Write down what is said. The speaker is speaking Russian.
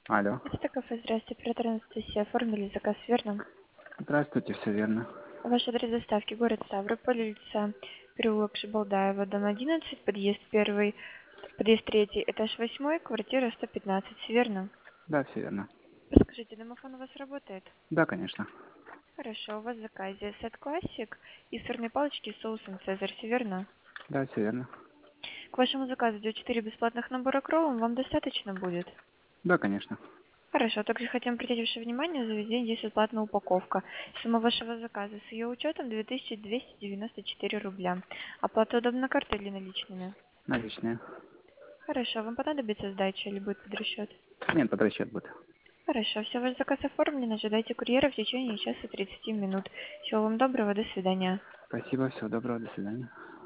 Алло. Это кафе, здравствуйте, оператор Анастасия. Оформили заказ, верно? Здравствуйте, все верно. Ваш адрес доставки, город Ставрополь, улица переулок Шибалдаева, дом 11, подъезд 1, подъезд 3, этаж 8, квартира 115, верно? Да, все верно. Расскажите, домофон у вас работает? Да, конечно. Хорошо, у вас в заказе сет классик и сырные палочки с соусом цезарь, верно? Да, все верно. К вашему заказу идет 4 бесплатных набора к роллам, вам достаточно будет? Да, конечно. Хорошо, также хотим обратить ваше внимание, заведение действует платная упаковка. Сумма вашего заказа с ее учетом 2294 рубля. Оплата удобна картой или наличными? Наличные. Хорошо, вам понадобится сдача или будет под расчет? Нет, под расчет будет. Хорошо, все, ваш заказ оформлен, ожидайте курьера в течение часа 30 минут. Всего вам доброго, до свидания. Спасибо, всего доброго, до свидания.